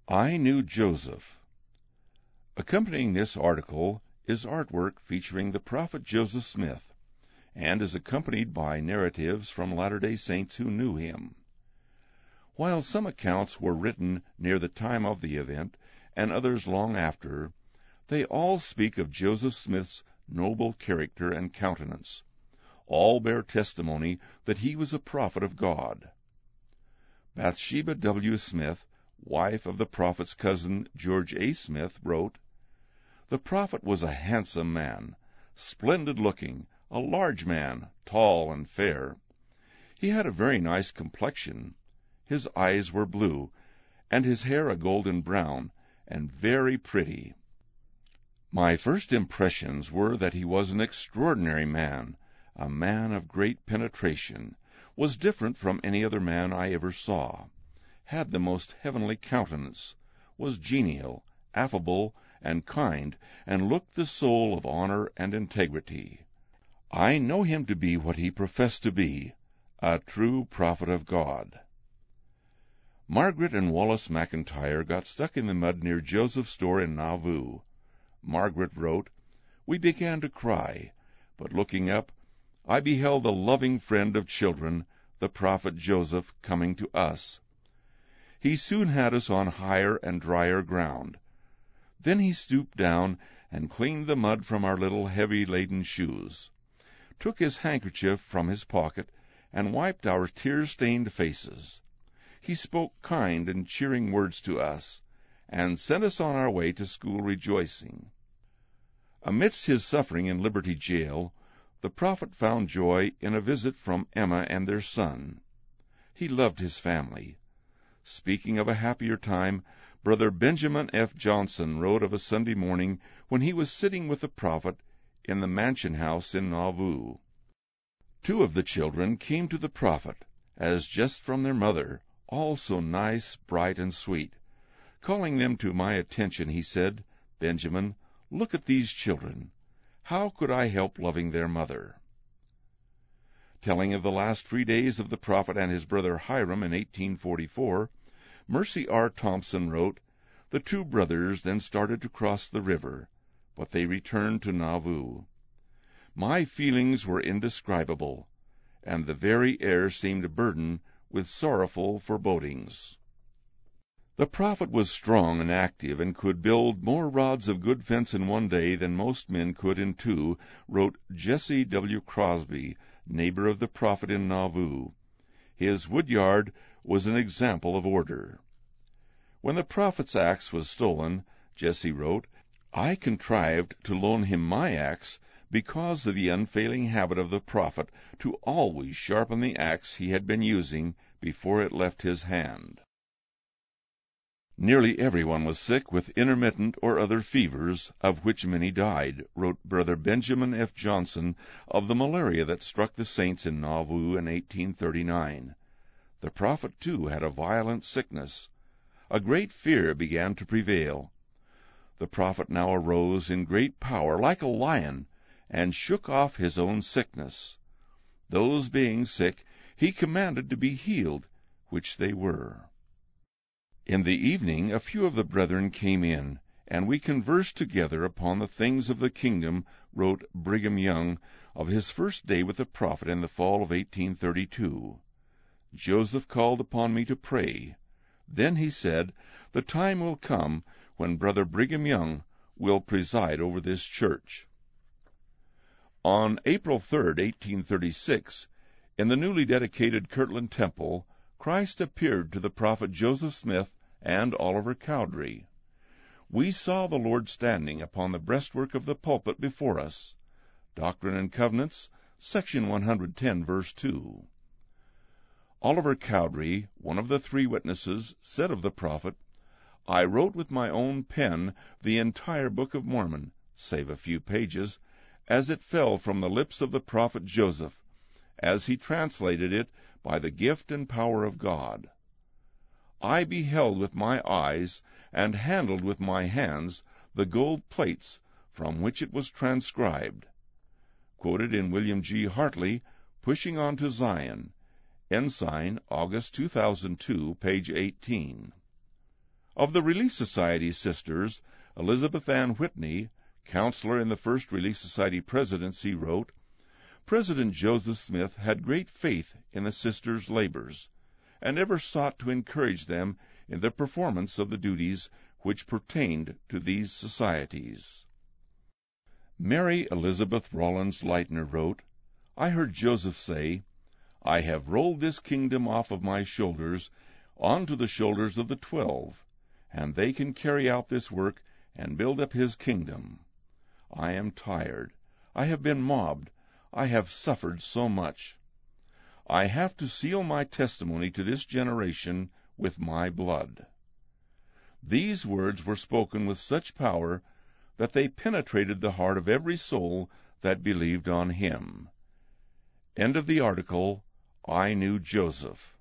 I Knew Joseph. Accompanying this article is artwork featuring the prophet Joseph Smith, and is accompanied by narratives from Latter-day Saints who knew him. While some accounts were written near the time of the event, and others long after, they all speak of Joseph Smith's noble character and countenance. All bear testimony that he was a prophet of God. Bathsheba W. Smith, wife of the prophet's cousin George A. Smith, wrote, "The prophet was a handsome man, splendid-looking, a large man, tall and fair. He had a very nice complexion. His eyes were blue, and his hair a golden brown, and very pretty. My first impressions were that he was an extraordinary man, a man of great penetration, was different from any other man I ever saw, had the most heavenly countenance, was genial, affable, and kind, and looked the soul of honor and integrity. I know him to be what he professed to be, a true prophet of God." Margaret and Wallace McIntyre got stuck in the mud near Joseph's store in Nauvoo. Margaret wrote, "We began to cry, but looking up, I beheld the loving friend of children, the prophet Joseph, coming to us. He soon had us on higher and drier ground. Then he stooped down and cleaned the mud from our little heavy-laden shoes, took his handkerchief from his pocket, and wiped our tear-stained faces. He spoke kind and cheering words to us, and sent us on our way to school rejoicing." Amidst his suffering in Liberty Jail, the prophet found joy in a visit from Emma and their son. He loved his family. Speaking of a happier time, Brother Benjamin F. Johnson wrote of a Sunday morning when he was sitting with the prophet in the mansion house in Nauvoo. "Two of the children came to the prophet, as just from their mother, all so nice, bright, and sweet. Calling them to my attention, he said, 'Benjamin, look at these children. How could I help loving their mother?'" Telling of the last 3 days of the prophet and his brother Hiram in 1844, Mercy R. Thompson wrote, "The two brothers then started to cross the river, but they returned to Nauvoo. My feelings were indescribable, and the very air seemed burdened with sorrowful forebodings." The prophet was strong and active, and could build more rods of good fence in 1 day than most men could in 2, wrote Jesse W. Crosby, neighbor of the prophet in Nauvoo. His wood yard was an example of order. When the prophet's axe was stolen, Jesse wrote, "I contrived to loan him my axe because of the unfailing habit of the prophet to always sharpen the axe he had been using before it left his hand." "Nearly everyone was sick with intermittent or other fevers, of which many died," wrote Brother Benjamin F. Johnson of the malaria that struck the saints in Nauvoo in 1839. The prophet, too, had a violent sickness. A great fear began to prevail. The prophet now arose in great power, like a lion, and shook off his own sickness. Those being sick, he commanded to be healed, which they were. In the evening a few of the brethren came in, and we conversed together upon the things of the kingdom, wrote Brigham Young of his first day with the prophet in the fall of 1832. Joseph called upon me to pray. Then he said, "The time will come when Brother Brigham Young will preside over this church." On April 3, 1836, in the newly dedicated Kirtland Temple, Christ appeared to the prophet Joseph Smith and Oliver Cowdery. We saw the Lord standing upon the breastwork of the pulpit before us. Doctrine and Covenants, section 110, verse 2. Oliver Cowdery, one of the 3 witnesses, said of the prophet, "I wrote with my own pen the entire Book of Mormon, save a few pages, as it fell from the lips of the prophet Joseph, as he translated it by the gift and power of God. I beheld with my eyes, and handled with my hands, the gold plates from which it was transcribed." Quoted in William G. Hartley, Pushing On to Zion, Ensign, August 2002, page 18. Of the Relief Society sisters, Elizabeth Ann Whitney, counselor in the first Relief Society presidency, wrote, "President Joseph Smith had great faith in the sisters' labors, and ever sought to encourage them in the performance of the duties which pertained to these societies." Mary Elizabeth Rollins Lightner wrote, "I heard Joseph say, 'I have rolled this kingdom off of my shoulders onto the shoulders of the 12, and they can carry out this work and build up his kingdom. I am tired. I have been mobbed. I have suffered so much. I have to seal my testimony to this generation with my blood.'" These words were spoken with such power that they penetrated the heart of every soul that believed on him. End of the article, I Knew Joseph.